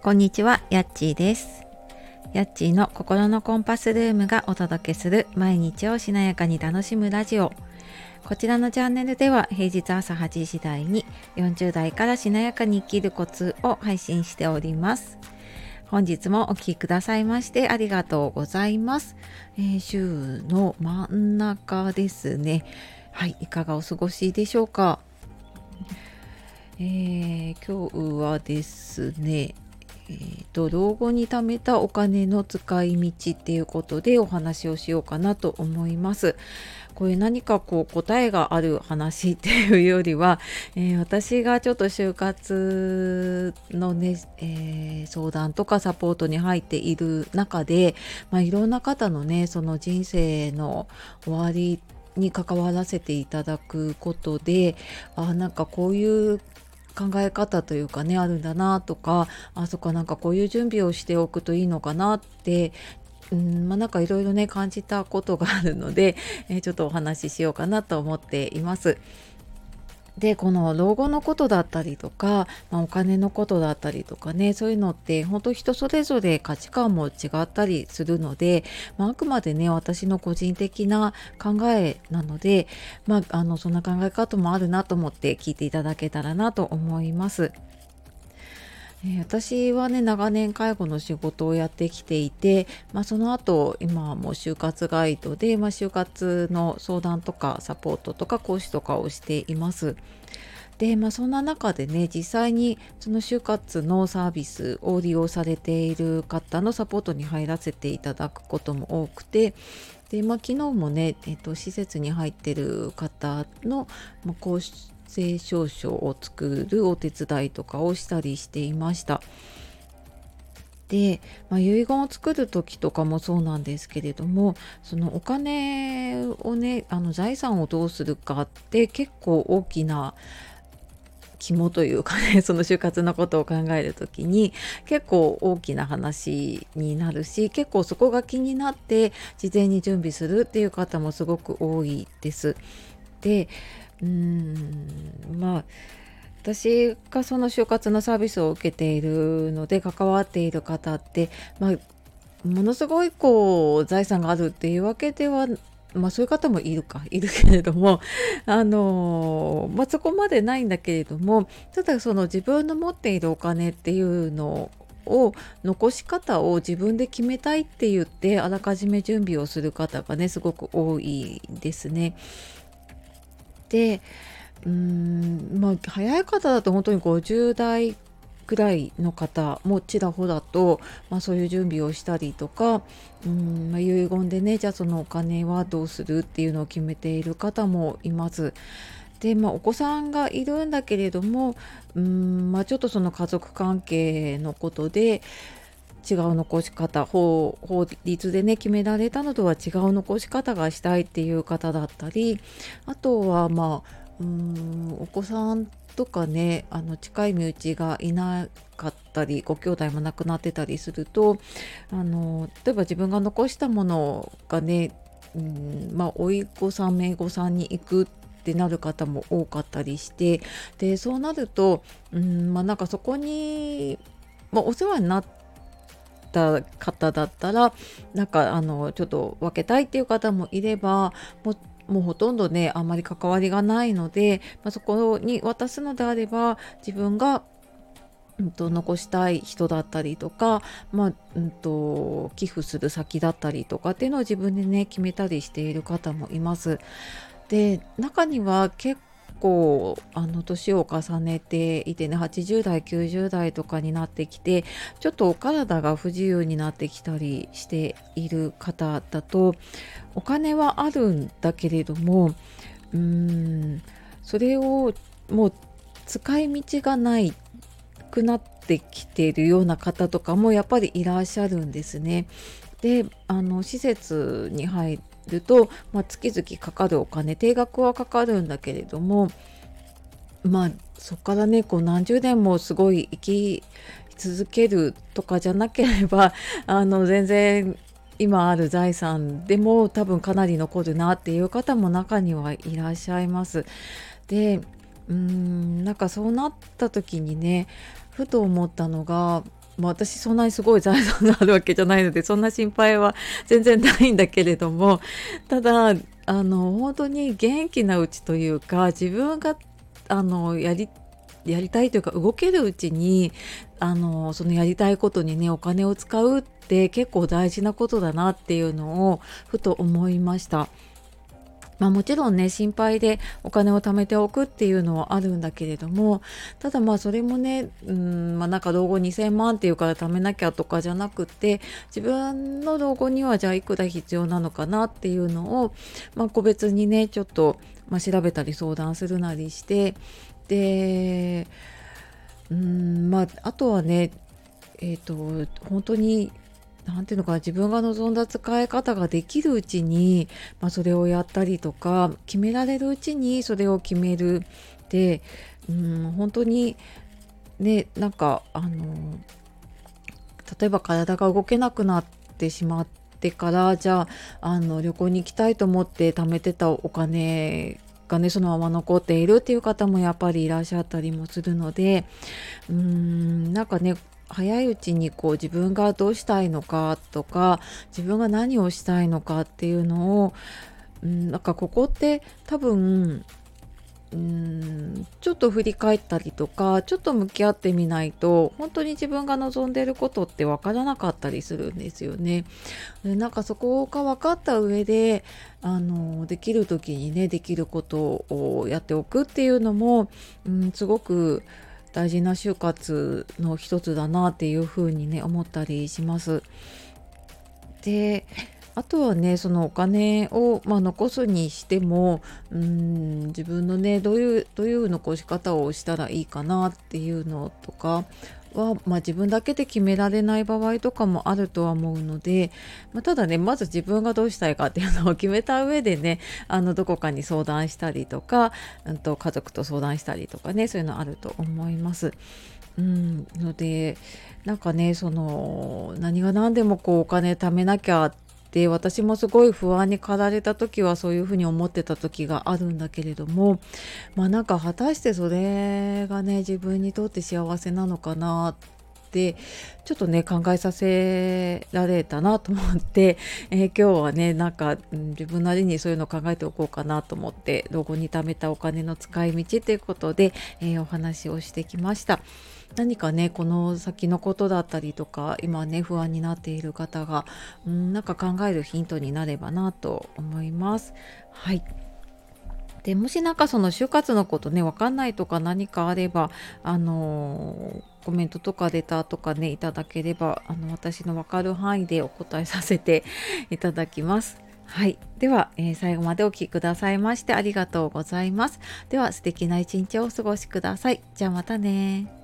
こんにちは、やっちーです。やっちーの心のコンパスルームがお届けする毎日をしなやかに楽しむラジオ。こちらのチャンネルでは平日朝8時台に40代からしなやかに生きるコツを配信しております。本日もお聞きくださいましてありがとうございます。週の真ん中ですね。はい、いかがお過ごしでしょうか。今日はですね、老後に貯めたお金の使い道っていうことでお話をしようかなと思います。これ何か答えがある話っていうよりは、私がちょっと就活のね、相談とかサポートに入っている中で、いろんな方のねその人生の終わりに関わらせていただくことで、なんかこういう考え方というかねあるんだなとか、そっか、なんかこういう準備をしておくといいのかなって、なんかいろいろね感じたことがあるので、ちょっとお話ししようかなと思っています。で、この老後のことだったりとか、お金のことだったりとかね、そういうのって本当人それぞれ価値観も違ったりするので、あくまでね私の個人的な考えなので、そんな考え方もあるなと思って聞いていただけたらなと思います。私はね長年介護の仕事をやってきていて、その後今はもう就活ガイドで、就活の相談とかサポートとか講師とかをしています。で、そんな中でね実際にその就活のサービスを利用されている方のサポートに入らせていただくことも多くて、で、昨日もね、施設に入っている方の、公正証書を作るお手伝いとかをしたりしていました。で、遺言を作る時とかもそうなんですけれども、そのお金をね財産をどうするかって結構大きな肝というかねその就活のことを考える時に結構大きな話になるし、結構そこが気になって事前に準備するっていう方もすごく多いです。で、私がその就活のサービスを受けているので関わっている方って、ものすごい財産があるっていうわけでは、そういう方もいるけれども、そこまでないんだけれども、ただその自分の持っているお金っていうのを残し方を自分で決めたいって言ってあらかじめ準備をする方がねすごく多いですね。で、早い方だと本当に50代ぐらいの方もちらほらと、そういう準備をしたりとか、遺言でねじゃあそのお金はどうするっていうのを決めている方もいます。で、お子さんがいるんだけれども、ちょっとその家族関係のことで違う残し方、法律でね決められたのとは違う残し方がしたいっていう方だったり、あとはお子さんとかね近い身内がいなかったりご兄弟も亡くなってたりすると、例えば自分が残したものがね、甥っ子さん姪っ子さんに行くってなる方も多かったりして、でそうなると、なんかそこに、お世話になった方だったらなんかちょっと分けたいっていう方もいれば、もうほとんどねあんまり関わりがないので、そこに渡すのであれば自分が残したい人だったりとか、寄付する先だったりとかっていうのを自分でね決めたりしている方もいます。で、中には結構年を重ねていてね、80代90代とかになってきてちょっとお体が不自由になってきたりしている方だと、お金はあるんだけれども、それをもう使い道がないくなってきているような方とかもやっぱりいらっしゃるんですね。で、施設に入ると、月々かかるお金定額はかかるんだけれども、そこからね何十年もすごい生き続けるとかじゃなければ全然今ある財産でも多分かなり残るなっていう方も中にはいらっしゃいます。で、なんかそうなった時にねふと思ったのが、 私そんなにすごい財産があるわけじゃないので、そんな心配は全然ないんだけれども、ただ本当に元気なうちというか、自分があのやりやりたいというか動けるうちにそのやりたいことにねお金を使うって結構大事なことだなっていうのをふと思いました。もちろんね心配でお金を貯めておくっていうのはあるんだけれども、ただそれもねなんか老後2000万っていうから貯めなきゃとかじゃなくて、自分の老後にはじゃあいくら必要なのかなっていうのを、個別にねちょっと、調べたり相談するなりして、であとはね本当になんていうのかな、自分が望んだ使い方ができるうちに、それをやったりとか、決められるうちにそれを決める。で、本当にね、なんか例えば体が動けなくなってしまってから、じゃあ旅行に行きたいと思って貯めてたお金がねそのまま残っているっていう方もやっぱりいらっしゃったりもするので、なんかね早いうちに自分がどうしたいのかとか、自分が何をしたいのかっていうのを、なんかここって多分ちょっと振り返ったりとか、ちょっと向き合ってみないと本当に自分が望んでいることってわからなかったりするんですよね。でなんかそこが分かった上でできる時にねできることをやっておくっていうのも、すごく大事な就活の一つだなっていうふうにね思ったりします。であとはねそのお金を、残すにしても自分のねどういう残し方をしたらいいかなっていうのとかは、自分だけで決められない場合とかもあるとは思うので、ただねまず自分がどうしたいかっていうのを決めた上でねどこかに相談したりとか、家族と相談したりとかね、そういうのあると思います。のでなんかねその何が何でもお金貯めなきゃって私もすごい不安に駆られた時はそういうふうに思ってた時があるんだけれども、なんか果たしてそれがね自分にとって幸せなのかなってちょっとね考えさせられたなと思って、今日はねなんか、自分なりにそういうのを考えておこうかなと思って老後に貯めたお金の使い道ということで、お話をしてきました。何かねこの先のことだったりとか今ね不安になっている方がなんか考えるヒントになればなと思います。はい。でもしなんかその就活のことね分かんないとか何かあればコメントとかレターとかねいただければ私の分かる範囲でお答えさせていただきます。はい。では、最後までお聞きくださいましてありがとうございます。では素敵な一日をお過ごしください。じゃあまたね。